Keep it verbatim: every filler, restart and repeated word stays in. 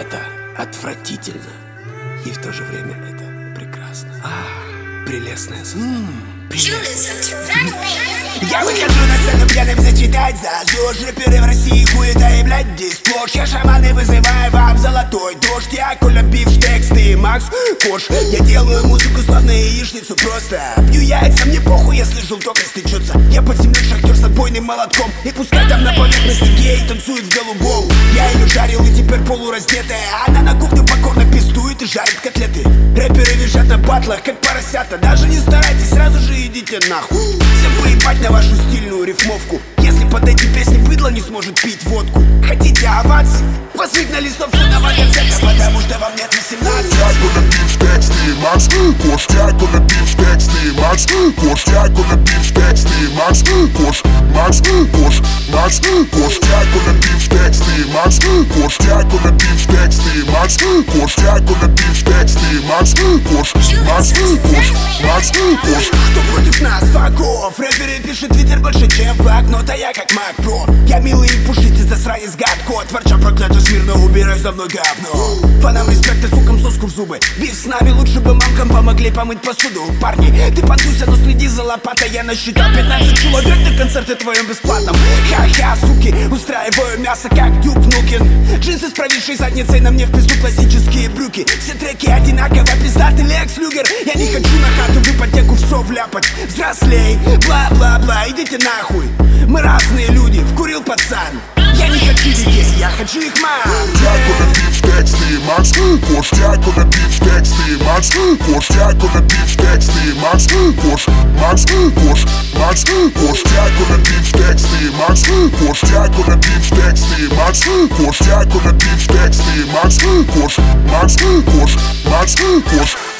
Это отвратительно. И в то же время это прекрасно. А, прелестное создание. Я выхожу на сцену пьяным зачитать за ЗОЖ. Рэперы в России хуета и блядь здесь сплошь. Я шаманы вызываю вам золотой дождь. Я Коля Бифштекс, ты Макс Корж. Я делаю музыку словно яичницу просто. Пью яйца, мне похуй, если желток растечется. Я подземный шахтер с отбойным молотком. И пускай там на поверхности гей танцует в голубом. Я ее жарил и теперь полураздетая. Она на кухню покорно пиздует и жарит котлеты. Рэперы визжат на батлах, как поросята. Даже не старайтесь, сразу же идите нахуй. Всем поебать на вашу стильную рифмовку. Если под эти песни быдло не сможет пить водку. Хотите овации? Вас выгнали с собственного концерта, потому что вам нет восемнадцати. Я Коля Бифштекс, ты Макс Корж. Я Коля Бифштекс, ты Макс Корж. Я Коля Бифштекс, ты Макс Корж. Макс Корж, Макс Корж. Я Коля Бифштекс, ты Макс Корж. Я Коля Бифштекс, ты Макс Корж. Я Коля Бифштекс, ты Макс Корж. Макс Корж, Макс Корж. Что против нас, факов? Рэперы пишет твиттер больше, чем блокнот, а я как Мак Про. Я милый и пушистый засранец гадко. Творча проклятый смирно, убирай за мной говно. Фанам респекта, сукам соску в зубы. Биф с нами, лучше бы мамкам помогли помыть посуду. Парни, ты понтуйся, но следи за лопатой. Я насчитал пятнадцать человек на концерте твоем бесплатном. Ха-ха, суки, устраиваю мясо, как Дюк Нукин. Джинсы с провисшей задницей, на мне в пизду классические брюки. Все треки одинаково, пиздатый Лекс Люгер. Я не хочу на хату в ипотеку все вляпать. Взрослей, бла-бла-бла, идите нахуй. Мы разные люди, вкурил пацан. Я не хочу детей, я хочу их мам. Я Коля Бифштекс, ты Макс Корж. Я Коля Бифштекс, ты Макс Корж. Я Коля Бифштекс, ты Макс Корж. Макс Корж, Макс Корж. Я Коля Бифштекс, ты Макс Корж. Я Коля Бифштекс, ты Макс Корж. Я Коля Бифштекс, ты Макс Корж. Макс Корж, Макс Корж.